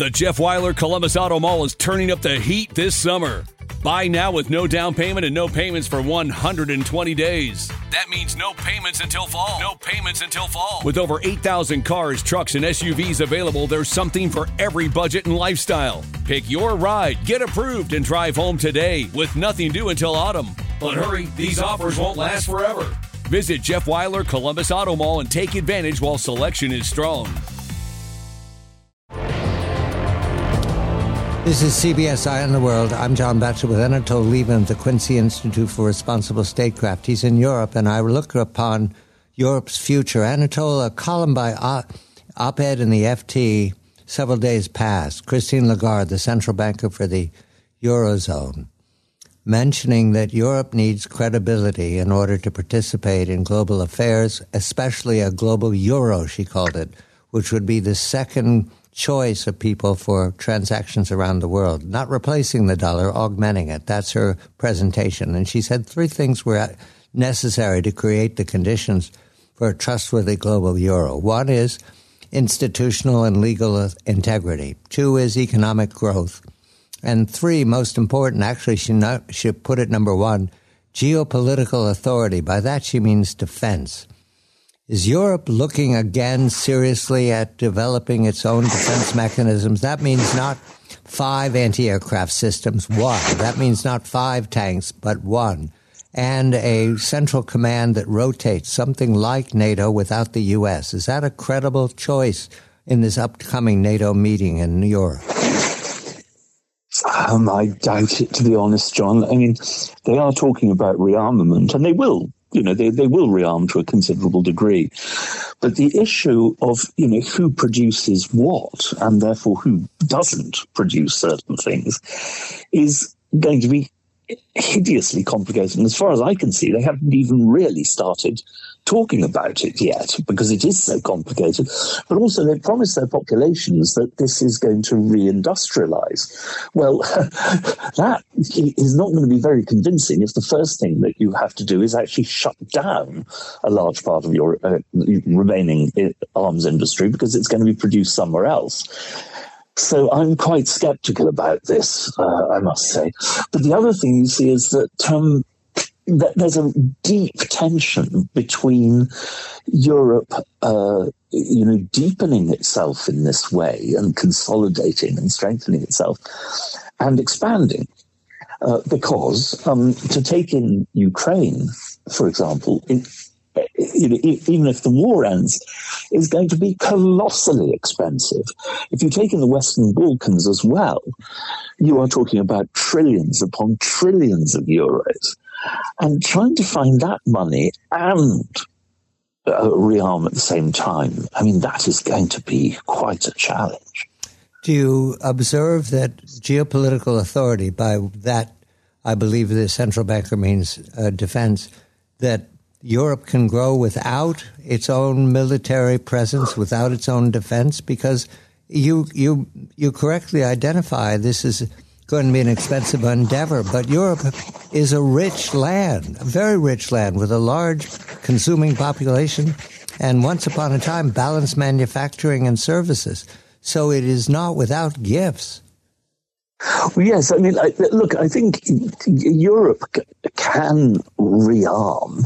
The Jeff Weiler Columbus Auto Mall is turning up the heat this summer. Buy now with no down payment and no payments for 120 days. That means no payments until fall. No payments until fall. With over 8,000 cars, trucks, and SUVs available, there's something for every budget and lifestyle. Pick your ride, get approved, and drive home today with nothing due until autumn. But hurry, these offers won't last forever. Visit Jeff Weiler Columbus Auto Mall and take advantage while selection is strong. This is CBS Eye on the World. I'm John Batchelor with Anatole Lieberman of the Quincy Institute for Responsible Statecraft. He's in Europe, and I look upon Europe's future. Anatole, a column by op-ed in the FT several days past, Christine Lagarde, the central banker for the Eurozone, mentioning that Europe needs credibility in order to participate in global affairs, especially a global euro, she called it, which would be the second choice of people for transactions around the world, not replacing the dollar, augmenting it. That's her presentation. And she said three things were necessary to create the conditions for a trustworthy global euro. One is institutional and legal integrity. Two is economic growth. And three, most important, actually she put it number one, geopolitical authority. By that she means defense. Is Europe looking again seriously at developing its own defense mechanisms? That means not 5 anti-aircraft systems, one. That means not 5 tanks, but one. And a central command that rotates, something like NATO without the U.S. Is that a credible choice in this upcoming NATO meeting in New York? I doubt it, to be honest, John. I mean, they are talking about rearmament, and they will. They will rearm to a considerable degree. But the issue of, who produces what, and therefore who doesn't produce certain things, is going to be hideously complicated. And as far as I can see, they haven't even really started talking about it yet, because it is so complicated. But also they promise their populations that this is going to reindustrialize. Well, that is not going to be very convincing if the first thing that you have to do is actually shut down a large part of your remaining arms industry, because it's going to be produced somewhere else. So I'm quite skeptical about this, I must say. But the other thing you see is that there's a deep tension between Europe, deepening itself in this way and consolidating and strengthening itself and expanding. Because to take in Ukraine, for example, even if the war ends, is going to be colossally expensive. If you take in the Western Balkans as well, you are talking about trillions upon trillions of euros. And trying to find that money and rearm at the same time, I mean, that is going to be quite a challenge. Do you observe that geopolitical authority, by that I believe the central banker means defense, that Europe can grow without its own military presence, without its own defense? Because you correctly identify this is going to be an expensive endeavor, but Europe is a rich land, a very rich land with a large consuming population and once upon a time balanced manufacturing and services. So it is not without gifts. Well, yes, I mean, look, I think Europe can rearm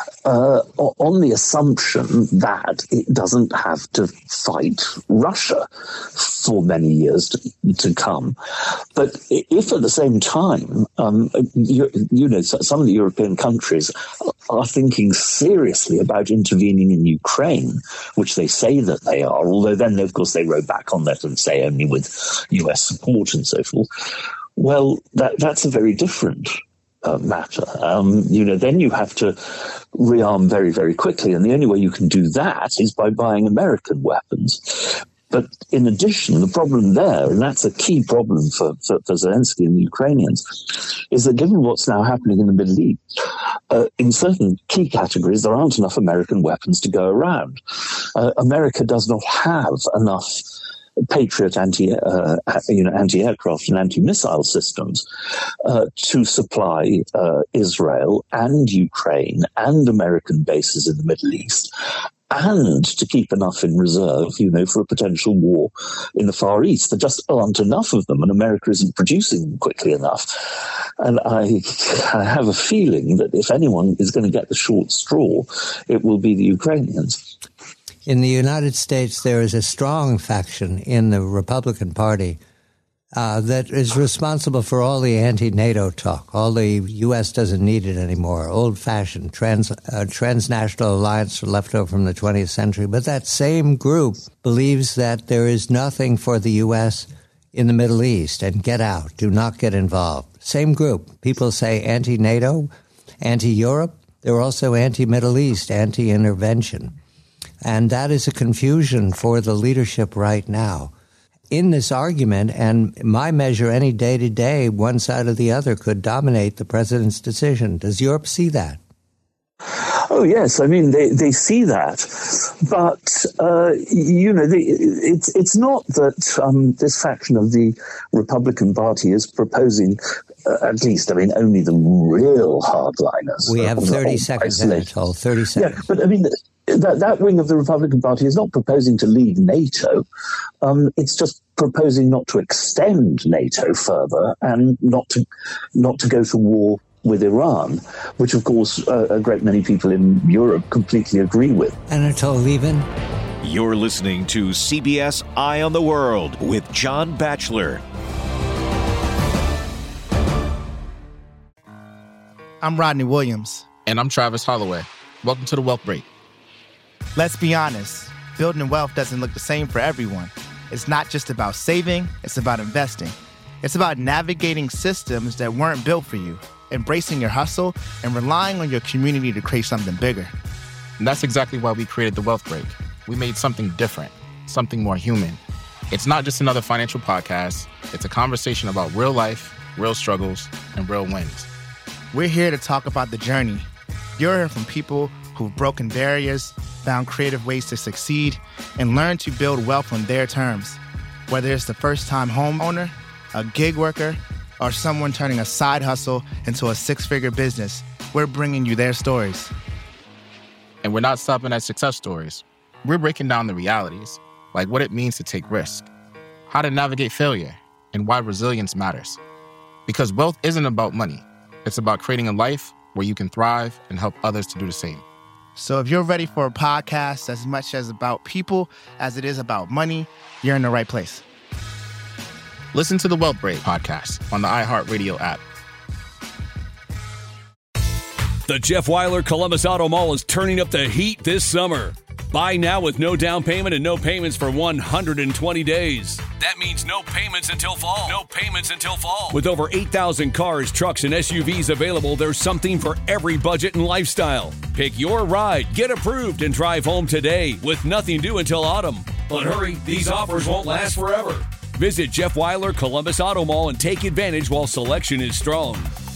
on the assumption that it doesn't have to fight Russia for many years to come. But if at the same time, some of the European countries are thinking seriously about intervening in Ukraine, which they say that they are, although then, of course, they row back on that and say only with US support and so forth. Well, that's a very different matter. Then you have to rearm very, very quickly. And the only way you can do that is by buying American weapons. But in addition, the problem there, and that's a key problem for Zelensky and the Ukrainians, is that given what's now happening in the Middle East, in certain key categories, there aren't enough American weapons to go around. America does not have enough Patriot anti-aircraft and anti-missile systems to supply Israel and Ukraine and American bases in the Middle East and to keep enough in reserve, for a potential war in the Far East. There just aren't enough of them, and America isn't producing them quickly enough. And I have a feeling that if anyone is going to get the short straw, it will be the Ukrainians. In the United States, there is a strong faction in the Republican Party that is responsible for all the anti-NATO talk. All the U.S. doesn't need it anymore. Old-fashioned transnational alliance left over from the 20th century. But that same group believes that there is nothing for the U.S. in the Middle East and get out. Do not get involved. Same group. People say anti-NATO, anti-Europe. They're also anti-Middle East, anti-intervention. And that is a confusion for the leadership right now. In this argument, and my measure, any day to day, one side or the other could dominate the president's decision. Does Europe see that? Oh, yes. I mean, they see that. But, it's not that this faction of the Republican Party is proposing, at least, only the real hardliners. We have 30 seconds, Anatole, 30 seconds. Yeah, but, that wing of the Republican Party is not proposing to leave NATO. It's just proposing not to extend NATO further and not to go to war with Iran, which, of course, a great many people in Europe completely agree with. Anatole Lieven. You're listening to CBS Eye on the World with John Batchelor. I'm Rodney Williams. And I'm Travis Holloway. Welcome to The Wealth Break. Let's be honest, building wealth doesn't look the same for everyone. It's not just about saving, it's about investing. It's about navigating systems that weren't built for you, embracing your hustle, and relying on your community to create something bigger. And that's exactly why we created The Wealth Break. We made something different, something more human. It's not just another financial podcast. It's a conversation about real life, real struggles, and real wins. We're here to talk about the journey. You're hearing from people who've broken barriers, found creative ways to succeed, and learned to build wealth on their terms. Whether it's the first-time homeowner, a gig worker, or someone turning a side hustle into a six-figure business, we're bringing you their stories. And we're not stopping at success stories. We're breaking down the realities, like what it means to take risk, how to navigate failure, and why resilience matters. Because wealth isn't about money. It's about creating a life where you can thrive and help others to do the same. So if you're ready for a podcast as much as about people as it is about money, you're in the right place. Listen to the Wealth Break podcast on the iHeartRadio app. The Jeff Weiler Columbus Auto Mall is turning up the heat this summer. Buy now with no down payment and no payments for 120 days. That means no payments until fall. No payments until fall. With over 8,000 cars, trucks, and SUVs available, there's something for every budget and lifestyle. Pick your ride, get approved, and drive home today with nothing due until autumn. But hurry, these offers won't last forever. Visit Jeff Weiler Columbus Auto Mall and take advantage while selection is strong.